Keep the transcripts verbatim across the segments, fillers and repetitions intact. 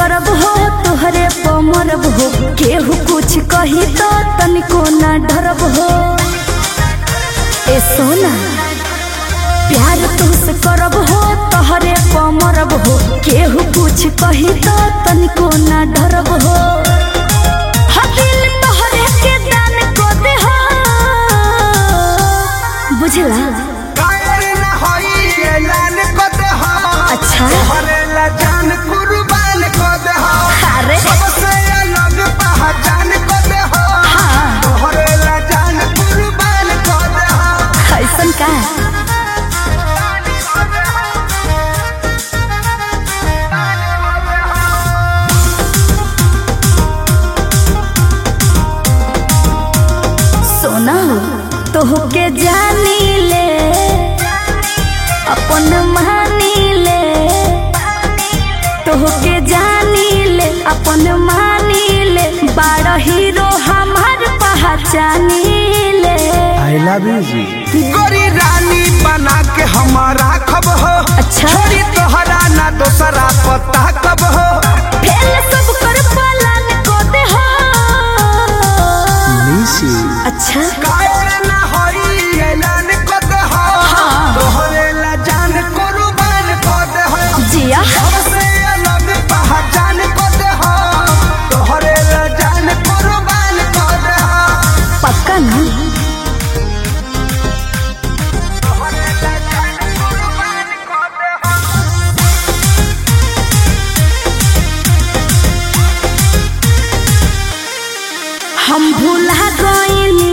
करब हो तोहरे पमरब हो केहू कुछ कही तो तनिको ना डरब हो। ए सोना प्यार तुझसे करब हो तोहरे पमरब हो केहू कुछ कही तो तनिको ना डरब हो। दिल तोहरे के दान को दे हो बुझला। अच्छा जान कुर्बान को दे हो अरे सबसे अलग पहचान को दे हो। हाँ तोहरे ला जान कुर्बान को दे हो। ऐसन का सोना तोहके जानी ले अपन मानी ले तोहके जानी ले अपन मानी ले बड़ा हीरो हमार पहचानी ले। आई लव यू जी गोरी रानी बना के हमारा खब हो। अच्छा छोड़ी तोहरा ना दोसरा पता कब हो। फेल सब कर पालन को दे हो। अच्छा कायर ना होई ऐलान को दे हो। हाँ तोहरे ला जान कुर्बान को दे हो। जिया सबसे अलग पहचान को दे हो। तोहरे ला जान कुर्बान को दे हो। पक्का ना तोहरे ला जान कुर्बान को दे हो। हम भूला गइनी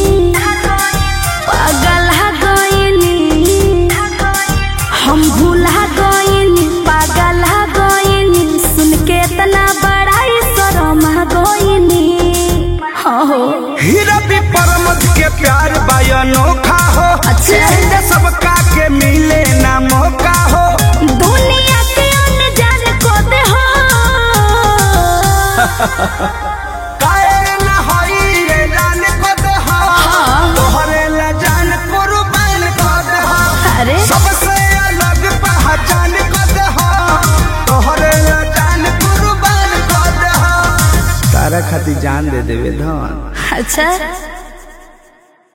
पागल गइनी हम भूला गइनी पागल गइनी सुन के इतना बड़ाई शर्म गइनी। हाँ हो हीरा भी परमत के प्यार अनोखा हो। अच्छा सबका के मिले ना मौका हो। दुनिया के अनजान को दे हो। कायर ना होई ऐलान को दे हो। हाँ तोहरे ला जान कुर्बान को दे हो। अरे सबसे अलग पहचान को दे हो। तोहरे ला जान कुर्बान को दे हो। तारा खातिर जान दे देवे धन। अच्छा